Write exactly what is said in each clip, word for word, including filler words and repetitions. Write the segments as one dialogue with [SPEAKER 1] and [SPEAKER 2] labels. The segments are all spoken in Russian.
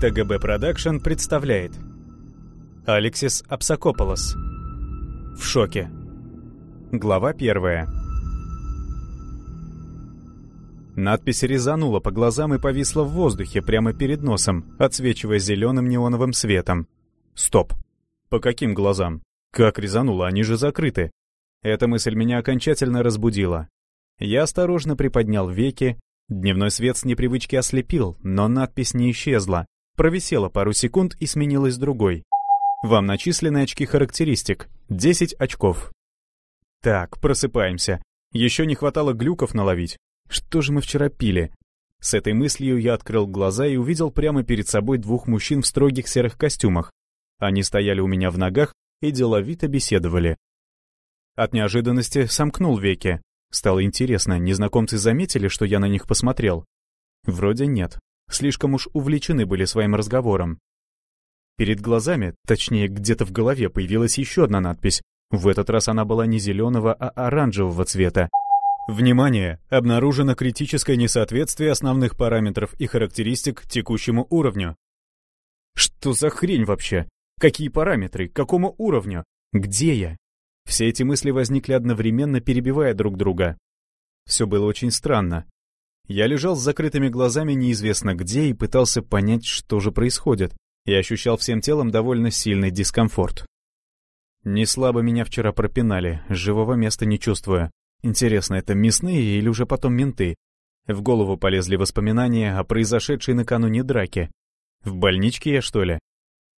[SPEAKER 1] ТГБ Продакшн представляет Алексис Апсакополос. В шоке. Глава первая. Надпись резанула по глазам и повисла в воздухе прямо перед носом, отсвечивая зеленым неоновым светом. Стоп. По каким глазам? Как резануло? Они же закрыты. Эта мысль меня окончательно разбудила. Я осторожно приподнял веки. Дневной свет с непривычки ослепил, но надпись не исчезла. Провисела пару секунд и сменилась другой. Вам начислены очки характеристик. десять очков. Так, просыпаемся. Еще не хватало глюков наловить. Что же мы вчера пили? С этой мыслью я открыл глаза и увидел прямо перед собой двух мужчин в строгих серых костюмах. Они стояли у меня в ногах и деловито беседовали. От неожиданности сомкнул веки. Стало интересно, незнакомцы заметили, что я на них посмотрел? Вроде нет. Слишком уж увлечены были своим разговором. Перед глазами, точнее, где-то в голове появилась еще одна надпись. В этот раз она была не зеленого, а оранжевого цвета. Внимание! Обнаружено критическое несоответствие основных параметров и характеристик текущему уровню. Что за хрень вообще? Какие параметры? К какому уровню? Где я? Все эти мысли возникли одновременно, перебивая друг друга. Все было очень странно. Я лежал с закрытыми глазами неизвестно где и пытался понять, что же происходит, и ощущал всем телом довольно сильный дискомфорт. Не слабо меня вчера пропинали, живого места не чувствуя. Интересно, это мясные или уже потом менты? В голову полезли воспоминания о произошедшей накануне драке. В больничке я, что ли?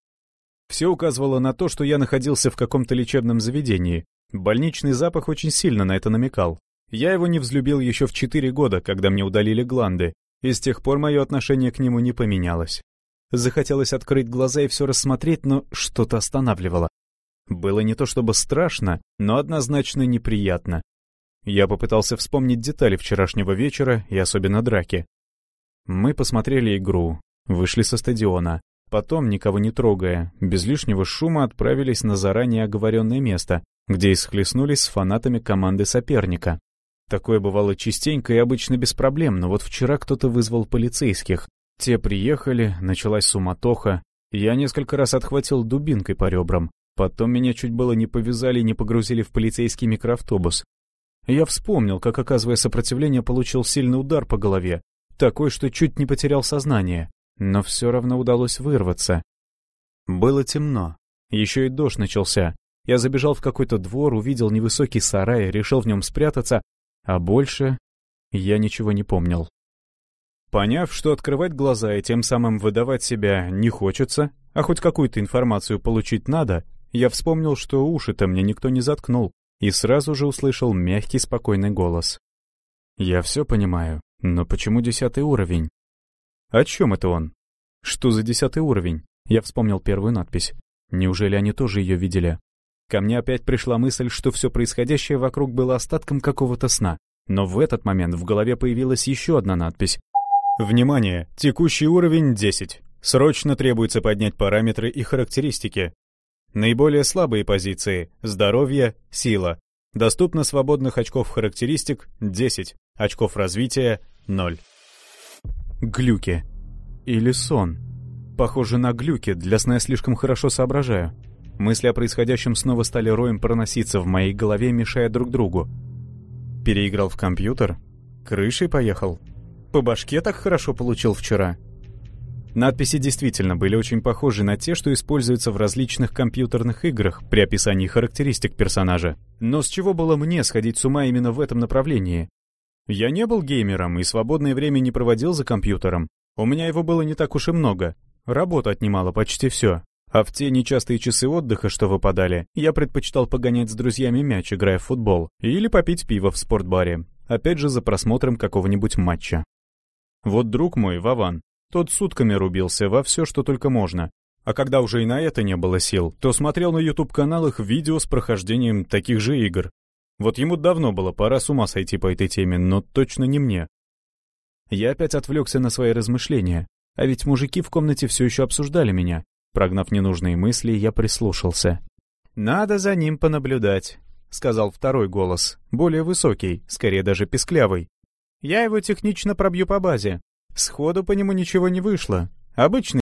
[SPEAKER 1] Все указывало на то, что я находился в каком-то лечебном заведении. Больничный запах очень сильно на это намекал. Я его не взлюбил еще в четыре года, когда мне удалили гланды, и с тех пор мое отношение к нему не поменялось. Захотелось открыть глаза и все рассмотреть, но что-то останавливало. Было не то чтобы страшно, но однозначно неприятно. Я попытался вспомнить детали вчерашнего вечера и особенно драки. Мы посмотрели игру, вышли со стадиона. Потом, никого не трогая, без лишнего шума отправились на заранее оговоренное место, где и схлестнулись с фанатами команды соперника. Такое бывало частенько и обычно без проблем, но вот вчера кто-то вызвал полицейских. Те приехали, началась суматоха. Я несколько раз отхватил дубинкой по ребрам. Потом меня чуть было не повязали и не погрузили в полицейский микроавтобус. Я вспомнил, как, оказывая сопротивление, получил сильный удар по голове. Такой, что чуть не потерял сознание. Но все равно удалось вырваться. Было темно. Еще и дождь начался. Я забежал в какой-то двор, увидел невысокий сарай, решил в нем спрятаться, а больше я ничего не помнил. Поняв, что открывать глаза и тем самым выдавать себя не хочется, а хоть какую-то информацию получить надо, я вспомнил, что уши-то мне никто не заткнул, и сразу же услышал мягкий, спокойный голос. «Я все понимаю, но почему десятый уровень?» «О чем это он?» «Что за десятый уровень?» Я вспомнил первую надпись. Неужели они тоже ее видели? Ко мне опять пришла мысль, что все происходящее вокруг было остатком какого-то сна. Но в этот момент в голове появилась еще одна надпись. «Внимание! Текущий уровень десять. Срочно требуется поднять параметры и характеристики. Наиболее слабые позиции – здоровье, сила. Доступно свободных очков характеристик – десять, очков развития – ноль». Глюки. Или сон. Похоже на глюки, для сна я слишком хорошо соображаю. Мысли о происходящем снова стали роем проноситься в моей голове, мешая друг другу. Переиграл в компьютер? Крышей поехал? По башке так хорошо получил вчера? Надписи действительно были очень похожи на те, что используются в различных компьютерных играх при описании характеристик персонажа. Но с чего было мне сходить с ума именно в этом направлении? Я не был геймером и свободное время не проводил за компьютером. У меня его было не так уж и много. Работа отнимала почти все. А в те нечастые часы отдыха, что выпадали, я предпочитал погонять с друзьями мяч, играя в футбол, или попить пиво в спортбаре, опять же за просмотром какого-нибудь матча. Вот друг мой, Вован, тот сутками рубился во все, что только можно. А когда уже и на это не было сил, то смотрел на ютуб-каналах видео с прохождением таких же игр. Вот ему давно было пора с ума сойти по этой теме, но точно не мне. Я опять отвлекся на свои размышления, а ведь мужики в комнате все еще обсуждали меня. Прогнав ненужные мысли, я прислушался. «Надо за ним понаблюдать», — сказал второй голос, более высокий, скорее даже писклявый. «Я его технично пробью по базе. Сходу по нему ничего не вышло. Обычный